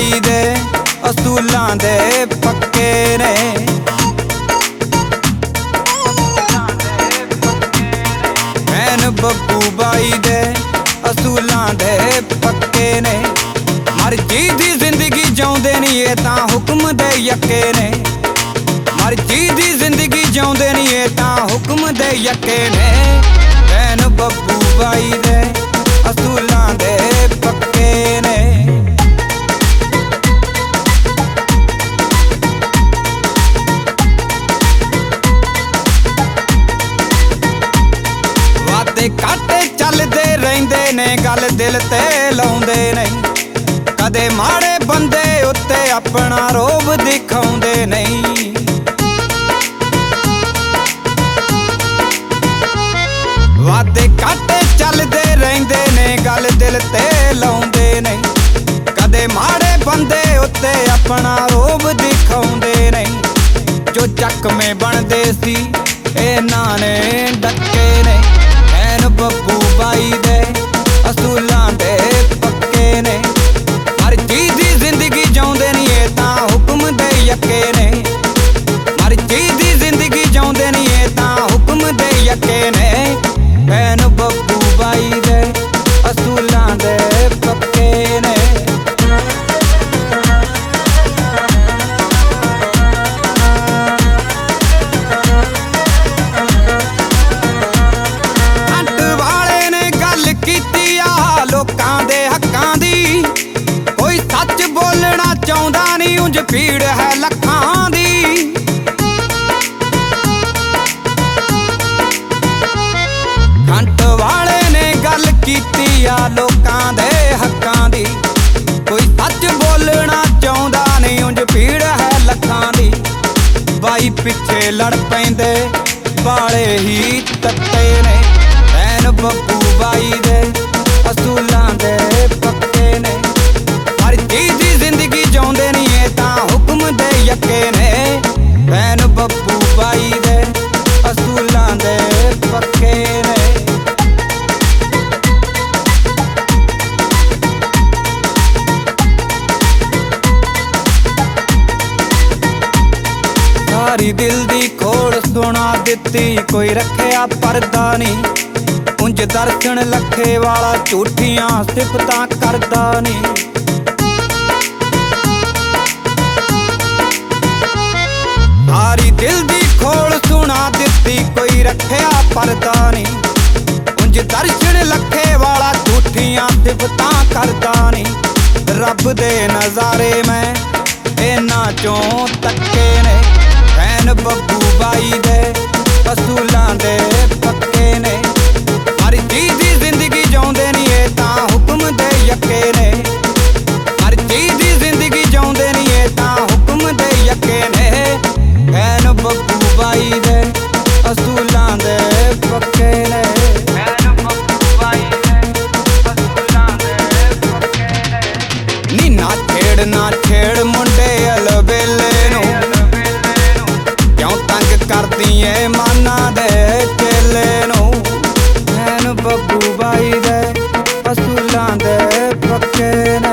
ਬਾਈ ਦੇ ਅਸੂਲਾਂ ਦੇ ਪੱਕੇ ਨੇ। ਐਨ ਬੱਬੂ ਬਾਈ ਦੇ ਅਸੂਲਾਂ ਦੇ ਪੱਕੇ ਨੇ। ਮਰਜ਼ੀ ਦੀ ਜ਼ਿੰਦਗੀ ਜਿਉਂਦੇ ਨੀ ਇਹ ਤਾਂ ਹੁਕਮ ਦੇ ਯੱਕੇ ਨੇ। ਮਰਜ਼ੀ ਦੀ ਜ਼ਿੰਦਗੀ ਜਿਉਂਦੇ ਨੀ ਇਹ ਤਾਂ ਹੁਕਮ ਦੇ ਯੱਕੇ ਨੇ। ਐਨ ਬੱਬੂ ਬਾਈ ਦੇ ਅਸੂਲਾਂ ਦੇ ਪੱਕੇ ਨੇ। ਵਾਦੇ ਘਾਟੇ ਚੱਲਦੇ ਰਹਿੰਦੇ ਨੇ, ਗੱਲ ਦਿਲ ਤੇ ਲਾਉਂਦੇ ਨਹੀਂ। ਕਦੇ ਮਾੜੇ ਬੰਦੇ ਉੱਤੇ ਆਪਣਾ ਰੋਬ ਦਿਖਾਉਂਦੇ ਨਹੀਂ। ਵਾਦੇ ਘਾਟੇ ਚੱਲਦੇ ਰਹਿੰਦੇ ਨੇ, ਗੱਲ ਦਿਲ ਤੇ ਲਾਉਂਦੇ ਨਹੀਂ। ਕਦੇ ਮਾੜੇ ਬੰਦੇ ਉੱਤੇ ਆਪਣਾ ਰੋਬ ਦਿਖਾਉਂਦੇ ਨਹੀਂ। ਜੋ ਚੱਕਵੇਂ ਬਣਦੇ ਸੀ ਇਹਨਾਂ ਨੇ ਡੱਕੇ ਨੇ। ਐਨ ਬੱਬੂ ਬਾਈ ਦੇ ਅਸੂਲਾਂ ਦੇ ਪੱਕੇ ਨੇ। ਮਰਜ਼ੀ ਦੀ ਜ਼ਿੰਦਗੀ ਜਿਉਂਦੇ ਨੀ ਇਹ ਤਾਂ ਹੁਕਮ ਦੇ ਯੱਕੇ ਨੇ। ਮਰਜ਼ੀ ਦੀ ਜ਼ਿੰਦਗੀ ਜਿਉਂਦੇ ਨੀ ਇਹ ਤਾਂ ਹੁਕਮ ਦੇ ਯੱਕੇ ਨੇ। ਐਨ ਬੱਬੂ ਬਾਈ ਦੇ ਅਸੂਲਾਂ ਦੇ ਪੱਕੇ ਨੇ। ਹੱਟ ਵਾਲੇ ਨੇ ਗੱਲ ਕੀਤੀ ਆ ਲੋਕਾਂ ਦੇ ਹੱਕਾਂ ਦੀ। ਕੋਈ ਸੱਚ ਬੋਲਣਾ ਚਾਹੁੰਦਾ ਨਹੀਂ, ਉਂਝ ਭੀੜ ਹੈ ਲੱਖਾਂ ਦੀ। ਖੰਡ ਵਾਲੇ ਨੇ ਗੱਲ ਕੀਤੀ ਆ ਲੋਕਾਂ ਦੇ ਹੱਕਾਂ ਦੀ। ਕੋਈ ਸੱਚ ਬੋਲਣਾ ਚਾਹੁੰਦਾ ਨਹੀਂ, ਉਂਝ ਭੀੜ ਹੈ ਲੱਖਾਂ ਦੀ। ਬਾਈ ਪਿੱਛੇ ਲੜ ਪੈਂਦੇ ਵਾਲੇ ਹੀ ਤੱਤੇ ਨੇ। ਐਨ ਬੱਬੂ ਬਾਈ ਦੇ ਅਸੂਲਾਂ ਦੇ ਪੱਕੇ ਨੇ। ਮਰਜ਼ੀ ਦੀ ਜ਼ਿੰਦਗੀ ਜਿਉਂਦੇ ਨੀ ਇਹ ਤਾਂ ਹੁਕਮ ਦੇ ਯੱਕੇ ਨੇ। ਐਨ ਬੱਬੂ ਬਾਈ ਦੇ ਅਸੂਲਾਂ ਦੇ ਪੱਕੇ ਨੇ। ਸਾਰੀ ਦਿਲ ਦੀ ਖੋੜ ਸੁਣਾ ਦਿੱਤੀ, ਕੋਈ ਰੱਖਿਆ ਪਰਦਾ ਨੀ। ਉਂਝ ਦਰਸ਼ਨ ਲੱਖੇ ਵਾਲਾ ਝੂਠੀਆਂ ਸਿਫਤਾਂ ਕਰਦਾ ਨੀ। ਸਾਰੀ ਦਿਲ ਦੀ ਖੋੜ ਸੁਣਾ ਦਿੱਤੀ, ਕੋਈ ਰੱਖਿਆ ਪਰਦਾ ਨੀ। ਉਂਝ ਦਰਸ਼ਨ ਲੱਖੇ ਵਾਲਾ ਝੂਠੀਆਂ ਸਿਫਤਾਂ ਕਰਦਾ ਨੀ। ਰੱਬ ਦੇ ਨਜ਼ਾਰੇ ਮੈਂ ਇਹਨਾਂ ਚੋਂ ਤੱਕੇ ਨੇ। ਐਨ ਬੱਬੂ ਬਾਈ ਦੇ ਅਸੂਲਾਂ ਦੇ ਪੱਕੇ ਨੇ। ਮਰਜ਼ੀ ਦੀ ਜ਼ਿੰਦਗੀ ਜਿਉਂਦੇ ਨੀ ਇਹ ਤਾਂ ਹੁਕਮ ਦੇ ਯੱਕੇ ਨੇ। ਮਰਜ਼ੀ ਦੀ ਜ਼ਿੰਦਗੀ ਜਿਉਂਦੇ ਨੀ ਇਹ ਤਾਂ ਹੁਕਮ ਦੇ ਯੱਕੇ ਨੇ। ਐਨ ਬੱਬੂ ਬਾਈ ਦੇ ਅਸੂਲਾਂ ਦੇ ਪੱਕੇ ਨੇ। ਐਨ ਬੱਬੂ ਬਾਈ ਦੇ ਅਸੂਲਾਂ ਦੇ ਪੱਕੇ ਨੇ। ਨੀ ਨਾ ਛੇੜ ਮੁੰਡੇ ਅਲਬੇਲੇ ਨੂੰ। ਕਿਉਂ ਤੰਗ ਕਰਦੀ ਏ ਮਾਨਾ ਦੇ ਚੇਲੇ ਨੂੰ। ਐਨ ਬੱਬੂ ਬਾਈ ਦੇ ਅਸੂਲਾਂ ਦੇ ਪੱਕੇ ਨੇ।